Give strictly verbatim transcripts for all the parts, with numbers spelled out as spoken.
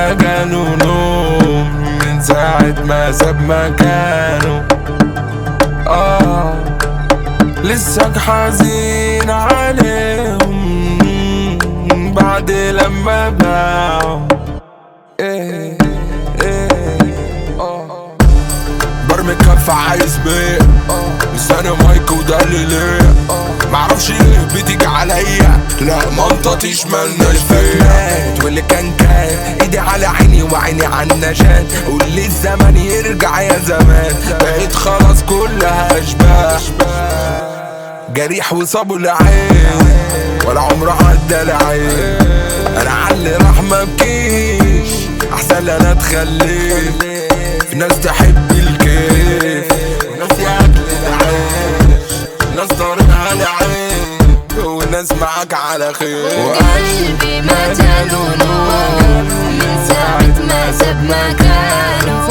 مكانه نوم من ساعة ما ساب مكانه. آه لساك حزين عليهم بعد لما باعوا. إيه إيه آه برمي كف عايز بيه لساني مايك وده اللي ليه. معرفش ليه بتيجي عليا، لا منطقتيش ملناش فيها. واللي كان كان ايدي على عيني وعيني على النشان. قولي الزمن يرجع يا زمان، بقيت خلاص كلها اشباح. جريح وصابوا العين ولا عمره عدى العين. انا عاللي راح مبكيش احسن انا اتخليت. في ناس تحب الكيف وناس ياكل العيش، ناس طارق على عين وناس معاك على خير. وقلبي ما جاله نور من ساعة ما ساب مكانه.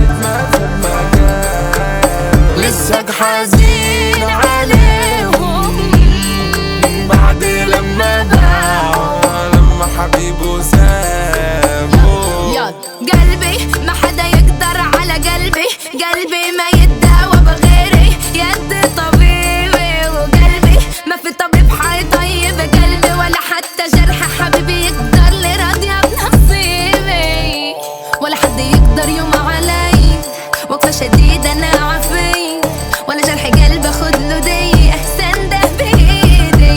لساك حزين عليهم بعد لما باعوا، لما حبيبه سابه. يا قلبي ما حدا يقدر على قلبي، قلبي ما يتداوى بغيري. يد طبيبي وقلبي ما في طبيب حيطيب قلبي، ولا حتى جرح حبيبي يقدر لي راضية بنصيبي. ولا حد يقدر يوم علي وقفة شديدة انا عافي، ولا جرح قلبي خد له دي سنده بايدي.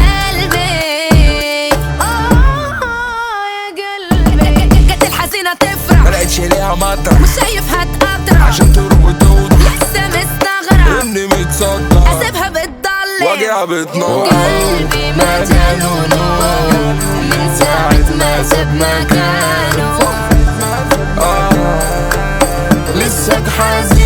قلبي اه يا قلبي كانت الحزينة تفرح، ملقتش ليها مطرح، مش شايفها تقطع عشان تروح وتوضح. لسه مستغرب اني متصدع اسيبها بتضلم واجيها بتنور. قلبي ما جاله نور من ساعة ما ساب مكانه. آه لساك حزين